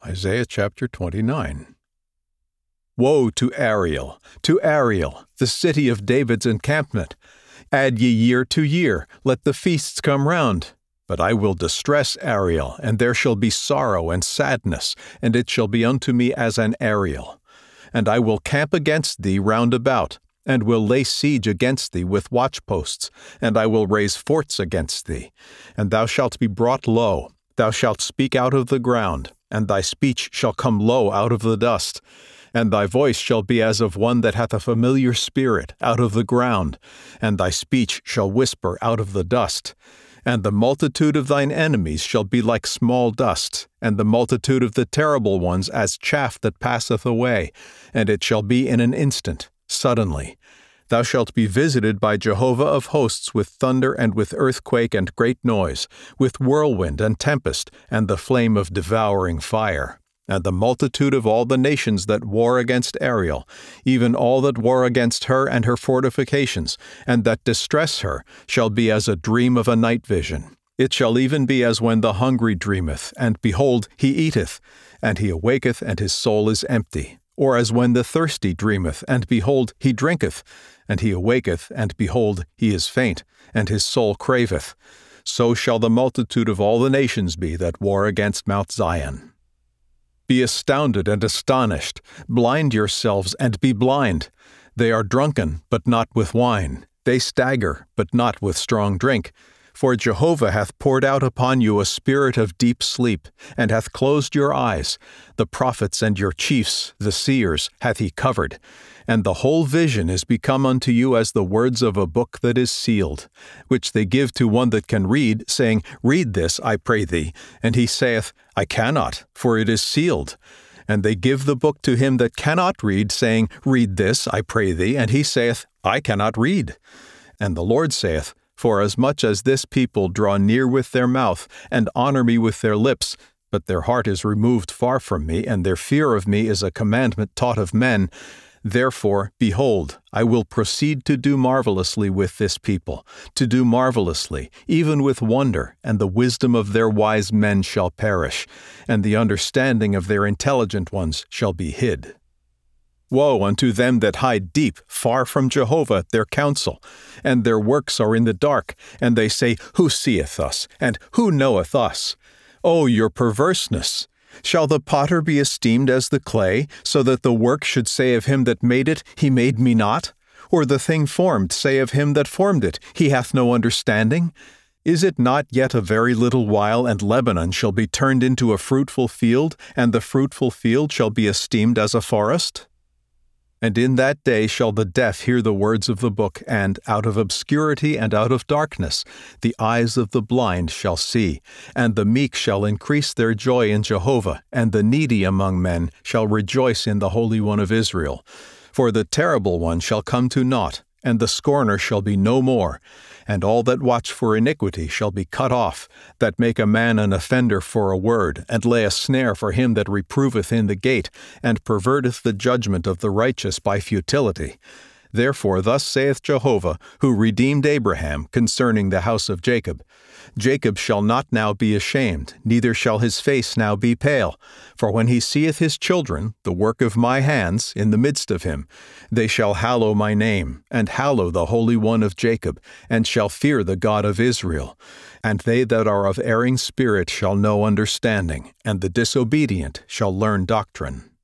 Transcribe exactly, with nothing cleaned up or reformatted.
Isaiah chapter twenty-nine. Woe to Ariel, to Ariel, the city of David's encampment! Add ye year to year, let the feasts come round. But I will distress Ariel, and there shall be sorrow and sadness, and it shall be unto me as an Ariel. And I will camp against thee round about, and will lay siege against thee with watchposts, and I will raise forts against thee. And thou shalt be brought low, thou shalt speak out of the ground, and thy speech shall come low out of the dust. And thy voice shall be as of one that hath a familiar spirit out of the ground, and thy speech shall whisper out of the dust. And the multitude of thine enemies shall be like small dust, and the multitude of the terrible ones as chaff that passeth away, and it shall be in an instant, suddenly. Thou shalt be visited by Jehovah of hosts with thunder and with earthquake and great noise, with whirlwind and tempest, and the flame of devouring fire. And the multitude of all the nations that war against Ariel, even all that war against her and her fortifications, and that distress her, shall be as a dream of a night vision. It shall even be as when the hungry dreameth, and behold, he eateth, and he awaketh, and his soul is empty. Or as when the thirsty dreameth, and behold, he drinketh, and he awaketh, and behold, he is faint, and his soul craveth. So shall the multitude of all the nations be that war against Mount Zion. Be astounded and astonished, blind yourselves and be blind. They are drunken, but not with wine. They stagger, but not with strong drink. For Jehovah hath poured out upon you a spirit of deep sleep, and hath closed your eyes. The prophets and your chiefs, the seers, hath he covered. And the whole vision is become unto you as the words of a book that is sealed, which they give to one that can read, saying, Read this, I pray thee. And he saith, I cannot, for it is sealed. And they give the book to him that cannot read, saying, Read this, I pray thee. And he saith, I cannot read. And the Lord saith, Forasmuch as this people draw near with their mouth, and honor me with their lips, but their heart is removed far from me, and their fear of me is a commandment taught of men, therefore, behold, I will proceed to do marvelously with this people, to do marvelously, even with wonder, and the wisdom of their wise men shall perish, and the understanding of their intelligent ones shall be hid. Woe unto them that hide deep, far from Jehovah, their counsel, and their works are in the dark, and they say, Who seeth us, and who knoweth us? O your perverseness! Shall the potter be esteemed as the clay, so that the work should say of him that made it, He made me not? Or the thing formed say of him that formed it, He hath no understanding? Is it not yet a very little while, and Lebanon shall be turned into a fruitful field, and the fruitful field shall be esteemed as a forest? And in that day shall the deaf hear the words of the book, and out of obscurity and out of darkness the eyes of the blind shall see, and the meek shall increase their joy in Jehovah, and the needy among men shall rejoice in the Holy One of Israel. For the terrible one shall come to naught, and the scorner shall be no more, and all that watch for iniquity shall be cut off, that make a man an offender for a word, and lay a snare for him that reproveth in the gate, and perverteth the judgment of the righteous by futility. Therefore thus saith Jehovah, who redeemed Abraham, concerning the house of Jacob, Jacob shall not now be ashamed, neither shall his face now be pale. For when he seeth his children, the work of my hands, in the midst of him, they shall hallow my name, and hallow the Holy One of Jacob, and shall fear the God of Israel. And they that are of erring spirit shall know understanding, and the disobedient shall learn doctrine.